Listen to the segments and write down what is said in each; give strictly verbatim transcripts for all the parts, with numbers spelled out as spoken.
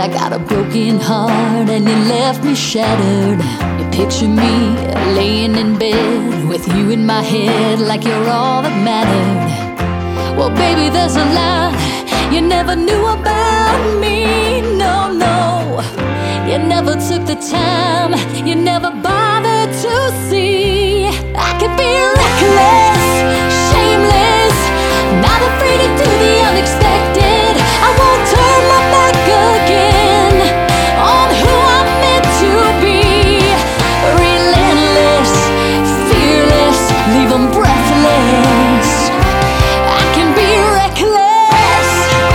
I got a broken heart and you left me shattered. You picture me laying in bed with you in my head like you're all that mattered. Well, baby, there's a lot you never knew about me. No, no, you never took the time, you never bothered to see. I could be reckless, shameless, not afraid to do the unexpected. I won't turn my back again on who I'm meant to be. Relentless, fearless, leave them breathless. I can be reckless.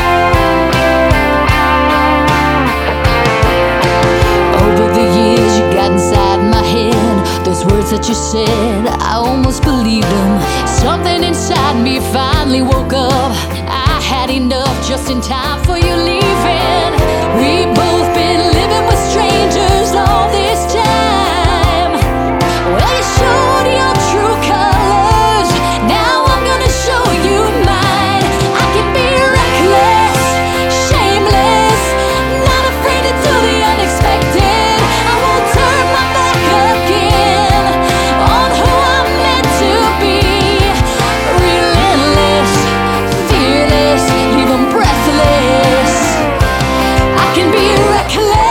Over the years you got inside my head, those words that you said, I almost believed them. Something inside me finally woke up. I had enough just in time for you leaving. We both been living with strangers all this time. Well, you showed your true colors, now I'm gonna show you mine. I can be reckless, shameless, not afraid to do the unexpected. I won't turn my back again on who I'm meant to be. Relentless, fearless, leave them breathless. I can be reckless.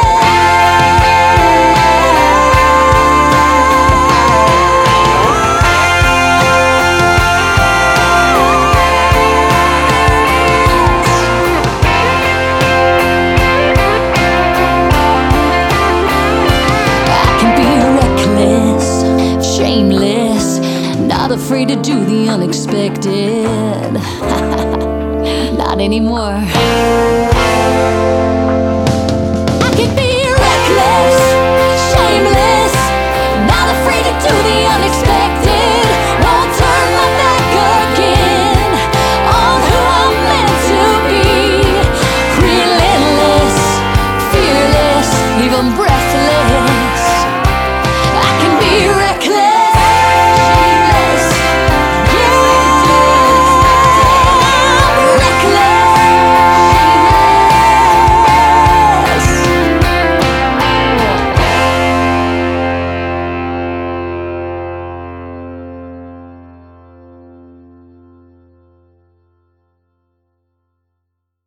I can be reckless, shameless, not afraid to do the unexpected. Not anymore.